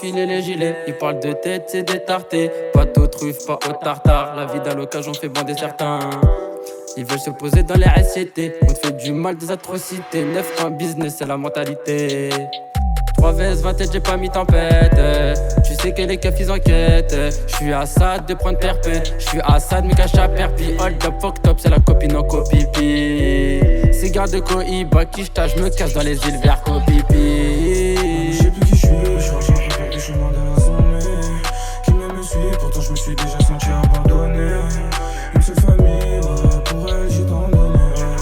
enfiler les gilets. Ils parlent de tête, c'est détarté. Pas au truffe, pas au tartare. La vie d'allocation fait bander certains. Ils veulent se poser dans les SCT. On te fait du mal, des atrocités. 9-1 business, c'est la mentalité. 3 vs 20 j'ai pas mis tempête. Tu sais que les keufs ils enquêtent. J'suis Assad de prendre perpé. J'suis Assad me cache à perpi. Hold up, fuck top, c'est la copine en copipi. Cigare de Cohiba, quicheta, j'me casse dans les îles vers copipi. Je sais plus qui je suis en train de faire du chemin de la zone. Qui me suit, pourtant je me suis déjà senti abandonné. Une seule famille, ouais, pour elle j'ai tant donné.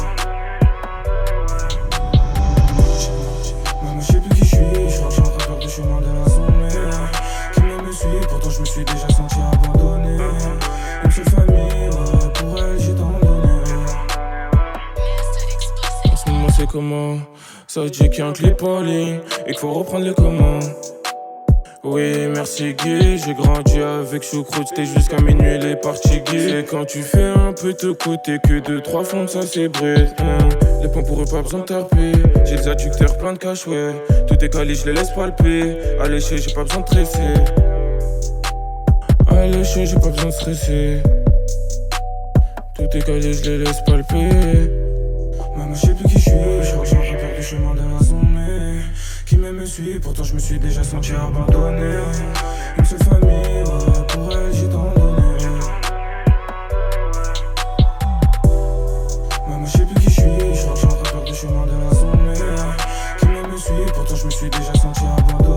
Maman, je sais plus qui je suis en train de faire du chemin de la zone. Qui me suit, pourtant je me suis déjà senti abandonné. Une seule famille, ouais, pour elle j'ai tant donné. En ce moment c'est comment? Ça dit qu'il y a un clip en ligne et qu'il faut reprendre les commandes. Oui, merci Guy, j'ai grandi avec choucroute, c'était jusqu'à minuit les parties Guy. Et quand tu fais un peu te coûter que 2-3 fonds, ça c'est bref. Les points pour eux, pas besoin de taper. J'ai les adducteurs plein de cash, ouais. Tout est calé, je les laisse palper. Alléché, j'ai pas besoin de stresser. Alléché, j'ai pas besoin de stresser. Tout est calé, je les laisse palper. Maman, je sais plus qui je suis en train de faire du chemin de la zone. Qui me suit, pourtant je me suis déjà senti abandonné. Une seule famille, ouais, pour elle j'ai tant donné. Maman, je sais plus qui je suis en train de faire du chemin de la zone. Qui me suit, pourtant je me suis déjà senti abandonné.